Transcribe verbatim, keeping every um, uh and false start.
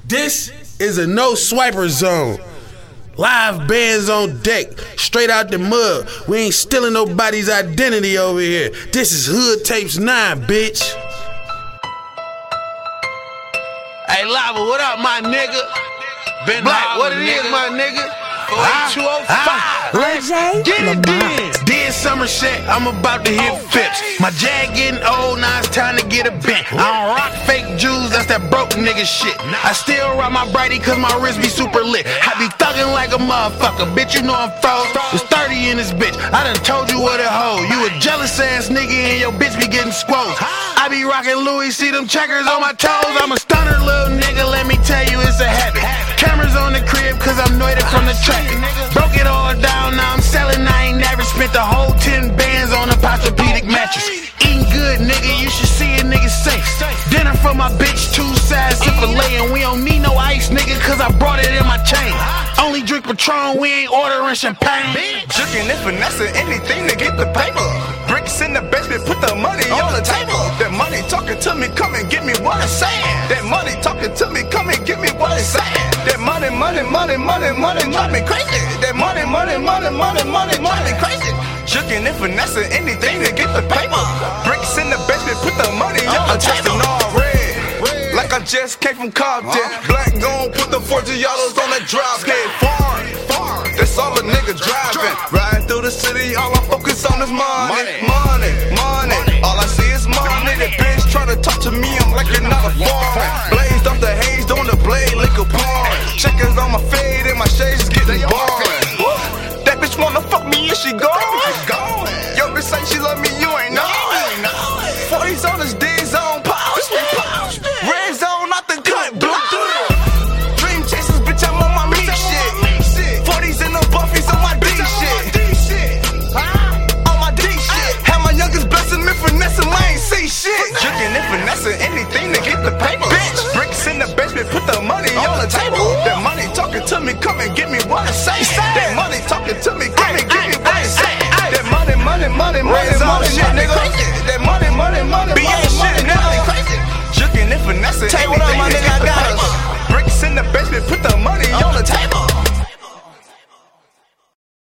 This is a no swiper zone. Live bands on deck, straight out the mud. We ain't stealing nobody's identity over here. This is Hood Tapes nine, bitch. Hey, Lava, what up, my nigga? Ben Black, what it is, my nigga? four eight two oh five. Let's get it in. Dead summer shit, I'm about to hit flips. My jag getting old, now it's time to get a bent. I don't rock fake Jews, that's that broke nigga shit. I still rock my Brady cause my wrist be super lit. I be thuggin' like a motherfucker, bitch, you know I'm froze. There's thirty in this bitch, I done told you what it hold. You a jealous ass nigga and your bitch be getting squoze. I be rockin' Louis, see them checkers on my toes. I'm a stunner little nigga, let me tell you it's a habit. Cameras on the crib cause I'm noited from the traffic. Broke it all down, now I'm selling, I ain't never spent the whole ten bands on a Posturepedic mattress. Eating good, nigga, you should see a nigga safe. Dinner for my bitch, two sides of filet, and we don't need no ice, nigga, cause I brought it in my chain. Only drink Patron, we ain't ordering champagne. Juking and finessing anything to get the paper. Bricks in the basement, put the money on the table. That money talking to me, come and get me what it's saying. That money talking to me, come and get me what it's saying. That money, money, money, money, money, drive me crazy. That money, money, money, money, money, drive me crazy. Juking and finessing anything to get the paper. Bricks in the basement, put the money on the table. All red, like I just came from Compton. Black gon' put the four Giottos on that drop head. Foreign, that's all a nigga driving. Riding through the city, all I focus on is money. Money, money, all I see is money. That bitch tryna talk to me, I'm like you're not a foreign. Blazed off the haze, doing the blade, liquor pouring. Checkers on my fade and my shades is getting boring. That bitch wanna fuck me and she gone. Yo bitch say she love me, you ain't know. forties on his D zone, pause. Red zone, not the cut, blue. Dream chasers, bitch, I'm on my meat shit. forties in the buffies on my D shit. On my D shit. Have my youngest blessing me finessing, I ain't see shit. Juking and finessing anything to get the paper. Bitch, bricks in the basement, put the money on the table. That money talking to me, come and get